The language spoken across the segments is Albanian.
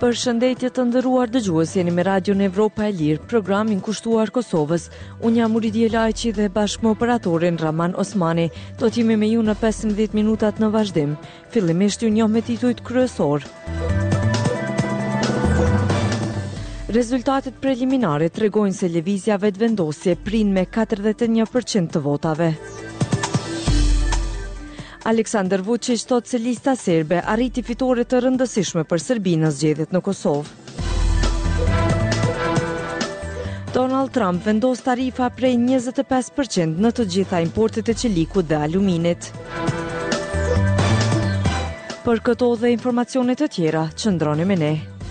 Përshëndetje të nderuar dëgjues, jeni me Radion Evropa e Lirë, programin kushtuar Kosovës. Unë jam Uridie Lajqi dhe bashkë me operatorin Raman Osmani. Do t'jemi me ju në 15 minutat në vazhdim. Fillimisht ju njoh me titujt kryesor. Rezultatet preliminare tregojnë se lëvizja vetëvendosje prin me 41% të votave. Aleksandar Vučić thotë se lista serbe arriti fitore të rëndësishme për Serbinë në zgjedhjet në Kosovë. Donald Trump vendos tarifa prej 25% në të gjitha importet e qelikut dhe aluminit. Për këto dhe informacionet të tjera, qëndroni me ne.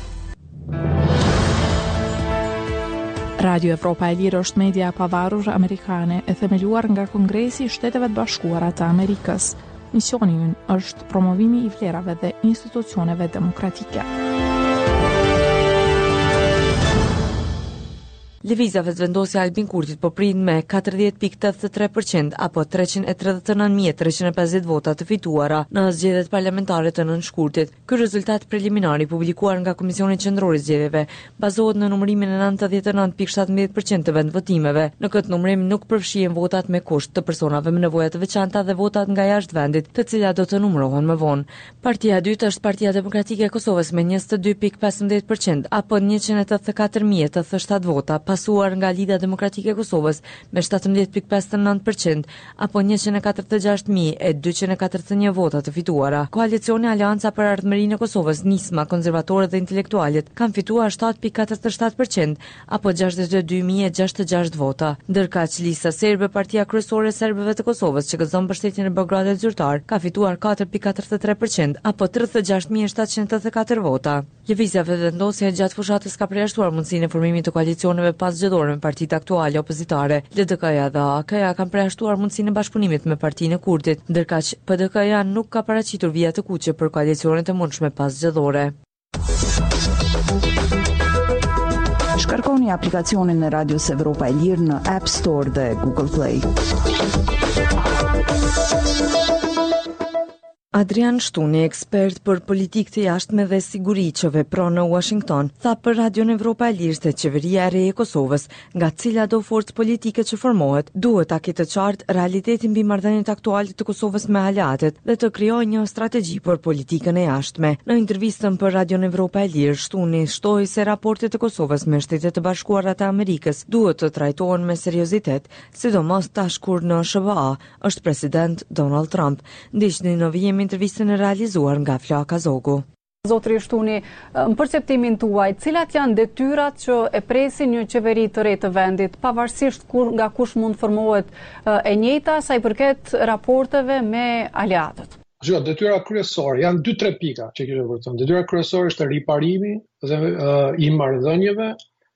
Radio Evropa e Lirë është media e pavarur amerikane e themeluar nga Kongresi i Shteteve të Bashkuara të Amerikës. Misioni ynë është promovimi i vlerave dhe institucioneve demokratike. Lëvizja vetëvendosja Albin Kurtit po prin me 40.83% apo 339.350 vota të fituara në zgjedhjet parlamentare të nënshkurtit. Ky rezultat preliminar i publikuar nga Komisioni Qendror i Zgjedhjeve bazohet në numërimin e 99.17% të vendvotimeve. Në këtë numërim nuk përfshihen votat me kusht të personave me nevoja të veçanta dhe votat nga jashtë vendit, të cilat do të numërohen më vonë. Partia e dytë është Partia Demokratike e Kosovës me 22.15% apo 184.087 vota, pasuar nga Lidha Demokratike e Kosovës me 17.59% apo 146.241 vota të fituara. Koalicioni Aleanca për Ardhmërinë e Kosovës, Nisma, Konservatorët dhe Intelektualit kanë fituar 7.47% apo 62.066 vota. Ndërkaq lista serbe, Partia Kryesore e Serbëve të Kosovës, që gëzon mbështetjen e Beogradit zyrtar, ka fituar 4.43% apo 36.784 vota. Lëvizja vetëvendosje gjatë fushatës ka përjashtuar mundësinë e formimit të koalicioneve pas zgjedhore me partitë aktuale opozitare. LDK-ja dhe AK-ja kanë përjashtuar mundësinë e bashkëpunimit me partinë e Kurtit, ndërkaq PDK-ja nuk ka paraqitur vija të kuqe për koalicionet e mundshme pas zgjedhore. Shkarkoni aplikacionin e Radios Evropa e Lirë në App Store dhe Google Play. Adrian Shtuni, ekspert për politikë të jashtme dhe siguri që vepron në Washington, tha për Radion Evropa e Lirë se qeveria e re e Kosovës, nga cila do forcë politike që formohet, duhet ta ketë qartë realitetin mbi marrëdhëniet aktuale të Kosovës me aleatet dhe të krijojë një strategji për politikën e jashtme. Në intervistën për Radion Evropa e Lirë, Shtuni shtoi se raportet e Kosovës me Shtetet e Bashkuara të Amerikës duhet të trajtohen me seriozitet, sidomos tash kur në SBA është president Donald Trump. Ndiqni në vijim intervistën e realizuar nga Flaka Zogu. Zotri Shtuni, në perceptimin tuaj, cilat janë detyrat që e presin një qeveri të re të vendit, pavarësisht nga kush mund formohet e njëjta sa i përket raporteve me aleatët? Detyra kryesore janë 2-3 pika që kishe vërtetë. Detyra kryesore është riparimi dhe i marrëdhënieve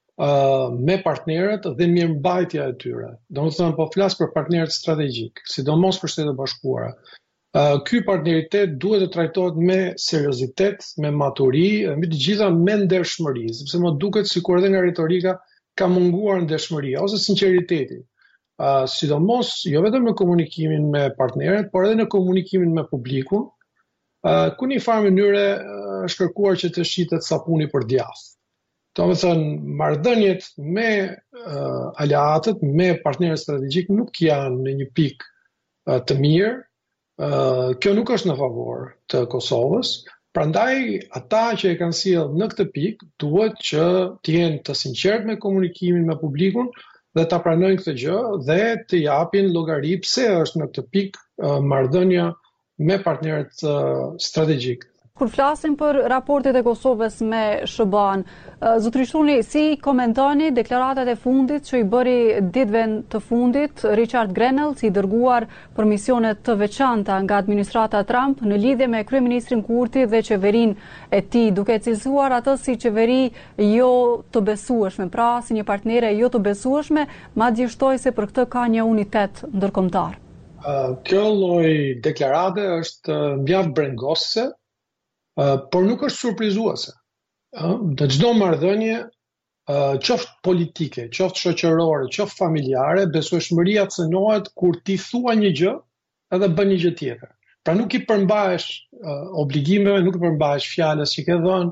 me partnerët dhe mirëmbajtja e tyre. Domethënë po flas për partnerët strategjik, sidomos për Shtetet e Bashkuara. Ky partneritet duhet të trajtohet me seriozitet, me maturi, mbi të gjitha me ndershmëri, sepse më duket sikur edhe nga retorika ka munguar ndershmëria ose sinqeriteti. Sidomos jo vetëm në komunikimin me partnerët, por edhe në komunikimin me publikun, ku në një farë mënyre është kërkuar që të shitet sapuni për djath. Domethënë, marrëdhëniet me aleatët, me partnerët strategjik nuk janë në një pikë të mirë. Kjo nuk është në favor të Kosovës, prandaj ata që e kanë sjellë në këtë pikë duhet që të jenë të sinqertë me komunikimin me publikun dhe ta pranojnë këtë gjë dhe të japin llogari pse është në këtë pikë marrëdhënia me partnerët strategjik. Kur flasim për raportet e Kosovës me SBA-n, zotri Shtuni, si komentoni deklaratat e fundit që i bëri ditëve të fundit Richard Grenell, si dërguar për misione të veçanta nga administrata Trump në lidhje me kryeministrin Kurti dhe qeverinë e tij, duke cilësuar atë si qeveri jo të besueshme, pra si një partnere jo të besueshme, madje shtoi se për këtë ka një unitet ndërkombëtar. Kjo lloj deklarate është mjaft brengosëse, por nuk është surprizuese. Në çdo marrëdhënie, qoftë politike, qoftë shoqërore, qoftë familjare, besueshmëria cënohet kur ti thua një gjë edhe bën një gjë tjetër. Pra nuk i përmbahesh obligimeve, nuk i përmbahesh fjalës që ke dhënë,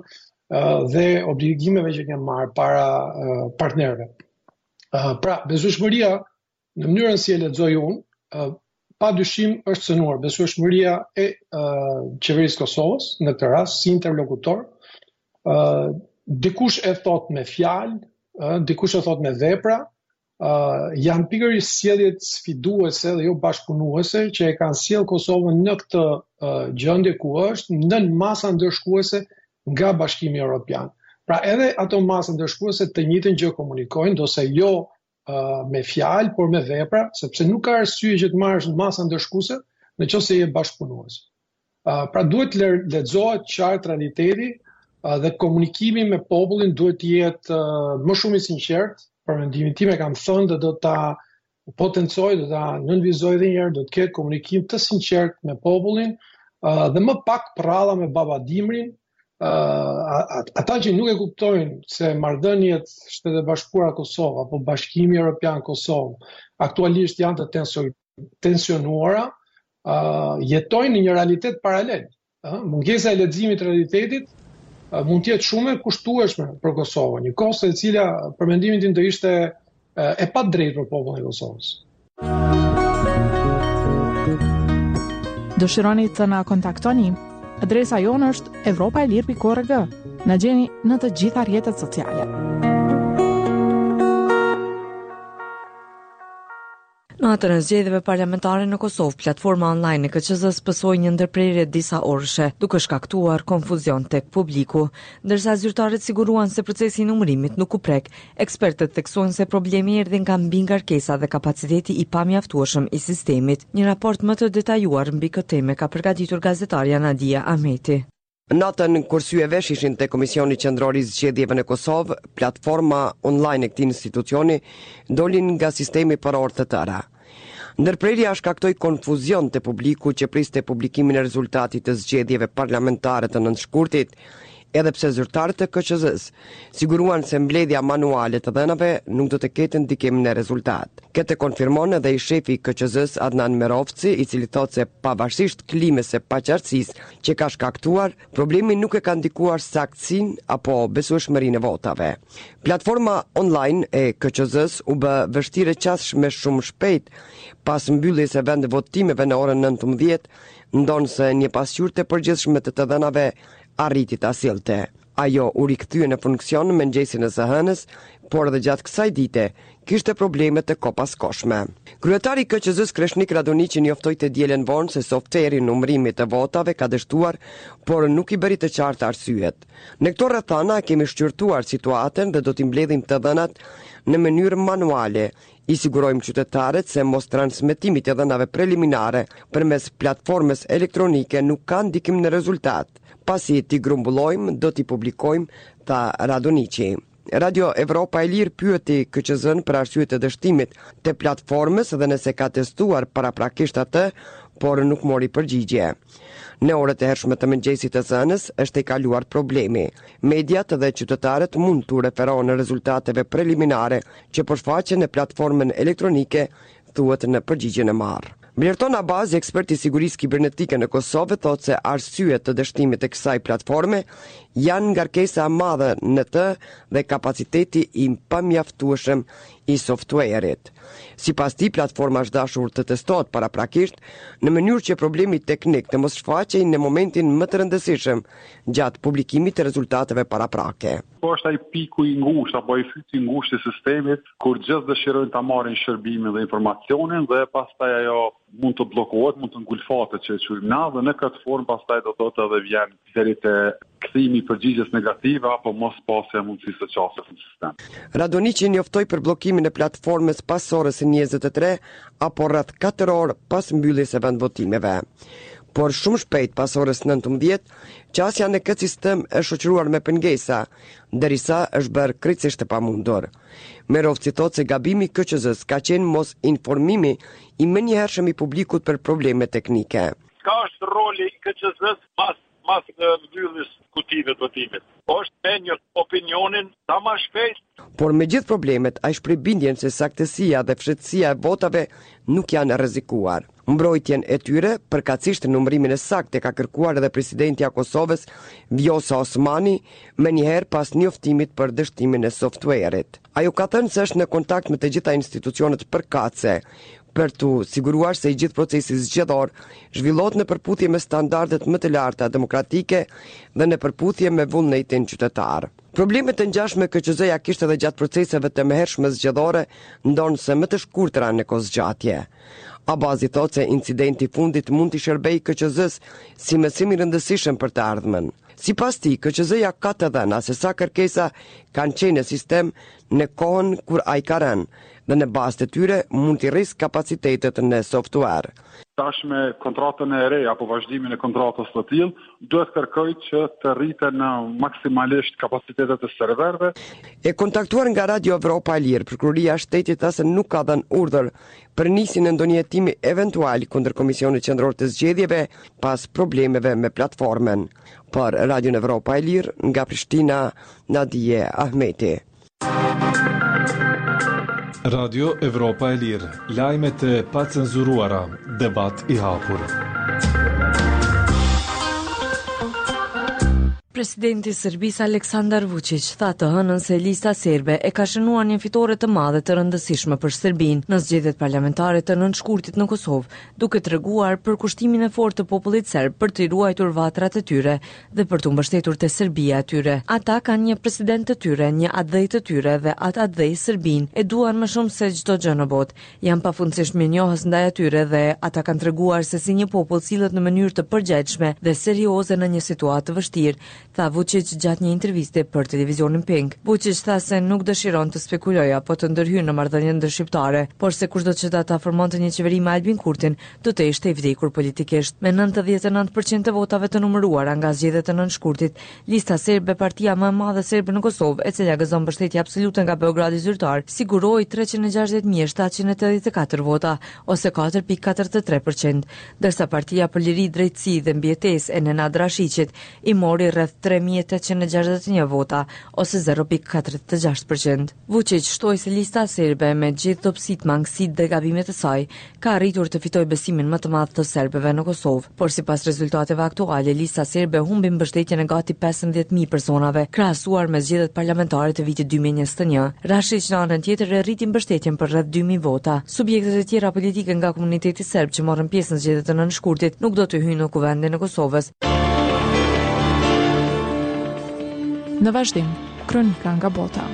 dhe obligimeve që kemë marrë para partnerëve. Pra, besueshmëria në mënyrën si e lexoj unë, pa dyshim është cënuar besueshmëria e qeverisë Kosovës në këtë rast si interlokutor. Dikush e thot me fjalë, dikush e thot me vepra, janë pikërisht sjelljet sfiduese dhe jo bashkëpunuese që e kanë sjell Kosovën në këtë gjendje ku është nën masa ndërshkuese nga Bashkimi Evropian. Pra edhe ato masa ndërshkuese të njëjtën gjë komunikojnë, dose jo me fjalë, por me vepra, sepse nuk ka arsye që të marrësh masa ndërshkuese nëse je bashkëpunues. Pra duhet lexohet qartë realiteti dhe komunikimi me popullin duhet të jetë më shumë i sinqert. Për mendimin tim e kam thënë dhe do ta potencoj, do ta nënvizoj edhe një herë, do të ketë komunikim të sinqert me popullin dhe më pak prralla me babadimrin. Ata që nuk e kuptojnë se marrëdhëniet Shtetet e Bashkuara Kosovë apo Bashkimi Evropian Kosovë aktualisht janë të tensionuara, jetojnë në një realitet paralel. Mungesa e leximit të realitetit mund të jetë shumë e kushtueshme për Kosovën, një kosto e cila për mendimin tim do ishte e padrejtë për popullin e Kosovës. Dëshironi të na kontaktoni? Adresa jonë është evropaelir.org. Na gjeni në të gjitha rrjetet sociale. Në atën e zgjedhjeve parlamentare në Kosovë, platforma online e KQZ-s pësoi një ndërprerje disa orëshe, duke shkaktuar konfuzion tek publiku. Ndërsa zyrtarët siguruan se procesi i numërimit nuk u prek, ekspertët theksojnë se problemi erdhi nga mbi ngarkesa dhe kapaciteti i pamjaftueshëm i sistemit. Një raport më të detajuar mbi këtë temë ka përgatitur gazetarja Nadia Ahmeti. Natën kur syeve ishin te Komisioni Qendror i Zgjedhjeve në Kosovë, platforma online e këtij institucioni dolin nga sistemi për orë të tëra. Ndërprerja shkaktoi konfuzion te publiku që priste publikimin e rezultatit të zgjedhjeve parlamentare të nëntshkurtit, edhe pse zyrtarët e KQZ-s siguruan se mbledhja manuale të dhënave nuk do të ketë ndikim në rezultat. Këtë konfirmon edhe i shefi i KQZ-s Adnan Merovci, i cili thotë se pavarësisht klimës së paqartësisë që ka shkaktuar, problemi nuk e ka ndikuar saktësinë apo besueshmërinë e votave. Platforma online e KQZ-s u bë vështirë qasshme shumë shpejt pas mbylljes së vend votimeve në orën 19, ndonse një pasqyrë të përgjithshme të dhënave arriti ta sillte. Ajo u rikthye në funksion me mëngjesin e së hënës, por edhe gjatë kësaj dite kishte probleme të kopaskoshme. Kryetari i KQZ-s Kreshnik Radonici njoftoi të dielën vonë se softveri i numërimit të votave ka dështuar, por nuk i bëri të qartë arsyet. Në këto rrethana kemi shqyrtuar situatën dhe do t'i mbledhim të dhënat në mënyrë manuale. I sigurojmë qytetarët se mos transmetimi të dhënave preliminare përmes platformës elektronike nuk ka ndikim në rezultat. Pasi t'i grumbullojmë, do t'i publikojmë, tha Radonici. Radio Evropa e Lirë pyeti KQZ-n për arsye të dështimit të platformës dhe nëse ka testuar paraprakisht atë, por nuk mori përgjigje. Në orët e hershme të mëngjesit të hënës është e kaluar problemi. Mediat dhe qytetarët mund të referohen në rezultateve preliminare që përshfaqen në platformën elektronike, thuhet në përgjigjen e marrë. Blerton Abaz, ekspert i sigurisë kibernetike në Kosovë, thotë se arsyet të dështimit të kësaj platforme janë ngarkesa e madhe në të dhe kapaciteti i pamjaftueshëm i softwareit. Sipas tij, platforma është dashur të testohet paraprakisht në mënyrë që problemi teknik të mos shfaqej në momentin më të rëndësishëm gjatë publikimit të rezultateve paraprake. Po është ai piku i ngushtë apo i fytyi i ngushtë i sistemit kur gjithë dëshirojnë ta marrin shërbimin dhe informacionin dhe pastaj ajo mund të bllokohet, mund të ngulfatet që e quajmë na dhe në këtë formë pastaj do thotë edhe vjen deri te kthimi i përgjigjes negative apo mos pasja mundësisë të qasjes në sistem. Radonici njoftoi për bllokimin e platformës pas orës 23 apo rreth 4 orë pas mbylljes së vendvotimeve. Por shumë shpejt pas orës 19, qasja në këtë sistem është shoqëruar me pengesa, derisa është bërë krejtësisht e pamundur. Merovci thotë se gabimi i KQZ-s ka qenë mos informimi i menjëhershëm i publikut për probleme teknike. Ka është roli i KQZ-s mas mbylljes kutive të votimit. Është me një opinionin sa më shpejt. Por me gjithë problemet, ai shpreh bindjen se saktësia dhe fshehtësia e votave nuk janë rrezikuar. Mbrojtjen e tyre, përkatësisht numërimin e saktë, ka kërkuar edhe presidentja e Kosovës, Vjosa Osmani, menjëherë pas njoftimit për dështimin e softwareit. Ajo ka thënë se është në kontakt me të gjitha institucionet përkatëse për të siguruar se i gjithë procesi zgjedhor zhvillohet në përputhje me standardet më të larta demokratike dhe në përputhje me vullnetin qytetar. Problemet të ngjashme KQZ-ja kishte edhe gjatë proceseve të mëhershme zgjedhore, ndonse më të shkurtra në kohëzgjatje. Abazi thotë se incidenti i fundit mund të shërbejë KQZ-s si mësim i rëndësishëm për të ardhmen. Sipas tij, KQZ-ja ka të dhëna se sa kërkesa kanë qenë në sistem në kohën kur ai ka rënë dhe në bazë të tyre mund të rrisë kapacitetet në software. Tash me kontratën e re apo vazhdimin e kontratës së tillë, duhet kërkoj që të rriten maksimalisht kapacitetet e serverëve. E kontaktuar nga Radio Evropa e Lirë, Prokuroria e Shtetit tha se nuk ka dhënë urdhër për nisjen e ndonjë hetimi eventual kundër Komisionit Qendror të Zgjedhjeve pas problemeve me platformën. Për Radio Evropa e Lirë, nga Prishtina, Nadije Ahmeti. Radio Evropa e Lirë, lajmet e pacenzuruara, debat i hapur. Presidenti i Serbisë Aleksandar Vučić tha të hënën se lista serbe e ka shënuar një fitore të madhe të rëndësishme për Serbinë në zgjedhjet parlamentare të nënshkurtit në Kosovë, duke treguar për kushtimin e fortë të popullit serb për të ruajtur vatrat e tyre dhe për të mbështetur te Serbia e tyre. Ata kanë një president të tyre, një atdhej të tyre dhe atë atdhej Serbinë e duan më shumë se çdo gjë në botë. Janë pafundësisht mirënjohës ndaj atyre dhe ata kanë treguar se si një popull sillet në mënyrë të përgjegjshme dhe serioze në një situatë të vështirë, tha Vučić gjatë një interviste për televizionin Pink. Vučić tha se nuk dëshiron të spekulojë apo të ndërhyjë në marrëdhënien ndërshqiptare, por se kushdo që ta formonte një qeveri me Albin Kurtin, do të ishte i vdekur politikisht. Me 99% të votave të numëruara nga zgjedhjet e nënshkurtit, lista serbe, partia më e madhe serbe në Kosovë, e cila gëzon mbështetje absolute nga Beogradi zyrtar, siguroi 360.784 vota, ose 4.43%, ndërsa partia për liri, drejtësi dhe mbijetesë e Nenad Rashiqit i mori rreth 3.861 vota, ose 0.46%. Vučić shtoi se lista serbe me gjithë dobësitë, mangësitë dhe gabimet e saj, ka arritur të fitojë besimin më të madh të serbëve në Kosovë. Por sipas rezultateve aktuale, lista serbe humbi mbështetjen e gati 15.000 personave, krahasuar me zgjedhjet parlamentare të vitit 2021. Rashić në anën tjetër e rriti mbështetjen për rreth 2.000 vota. Subjektet e tjera politike nga komuniteti serb që morën pjesë në zgjedhjet e nënshkurtit nuk do të hyjnë në kuvendin e Kosovës. Në vazhdim, kronika nga bota.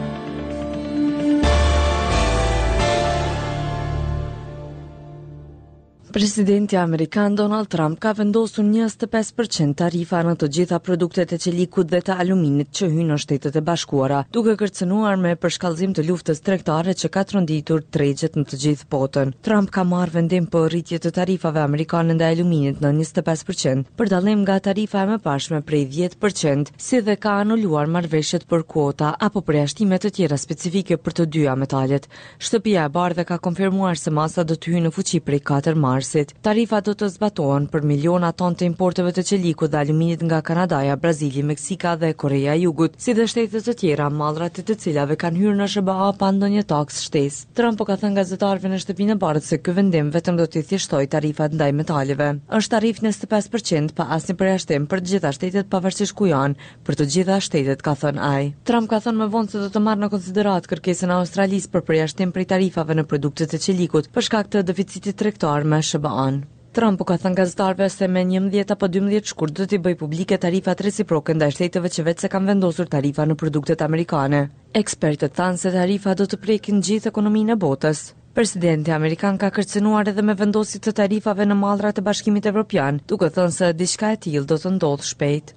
Presidenti Amerikan Donald Trump ka vendosur 25% tarifa në të gjitha produktet e qelikut dhe të aluminit që hyjnë në Shtetet e Bashkuara, duke kërcënuar me përshkallëzim të luftës tregtare që ka tronditur tregjet në të gjithë botën. Trump ka marrë vendim për rritje të tarifave amerikane ndaj aluminit në 25%, për dallim nga tarifa e mëparshme prej 10%, si dhe ka anuluar marrëveshjet për kuota apo përjashtime të tjera specifike për të dyja metalet. Shtëpia e Bardhë ka konfirmuar se masa do të hyjë në fuqi prej 4 marsit. Tarifa do të zbatohen për miliona tonë të importeve të qelikut dhe aluminit nga Kanadaja, Brazili, Meksika dhe Korea e Jugut, si dhe shtetet të tjera, mallrat e të cilave kanë hyrë në SBA pa ndonjë taks shtesë. Trump ka thënë gazetarëve në shtëpinë e Bardhë se ky vendim vetëm do të thjeshtojë tarifat ndaj metaleve. Është tarif 25% pa asnjë përjashtim për të gjitha shtetet pavarësisht ku janë, për të gjitha shtetet, ka thënë ai. Trump ka thënë më vonë se do të marrë në konsiderat kërkesën e Australisë për përjashtim prej tarifave në produktet e qelikut për shkak të deficitit tregtar me SBA-n. Trump ka thënë gazetarëve se me 11 apo 12 shkurt do t'i bëj publike tarifat reciproke ndaj shteteve që vetë se kanë vendosur tarifa në produktet amerikane. Ekspertët thanë se tarifa do të prekin gjithë ekonominë e botës. Presidenti amerikan ka kërcënuar edhe me vendosit të tarifave në mallrat e Bashkimit Evropian, duke thënë se diçka e tillë do të ndodhë shpejt.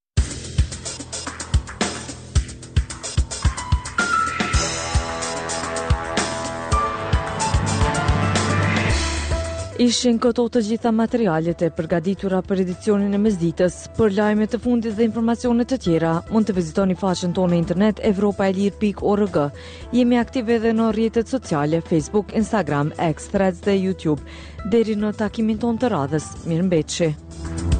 Ishin këto të gjitha materialet e përgatitura për edicionin e mesditës. Për lajme të fundit dhe informacione të tjera, mund të vizitoni faqen tonë në internet evropaelir.org. Jemi aktive edhe në rrjetet sociale, Facebook, Instagram, X, Threads dhe YouTube. Deri në takimin tonë të radhës, mirëmbëjtje.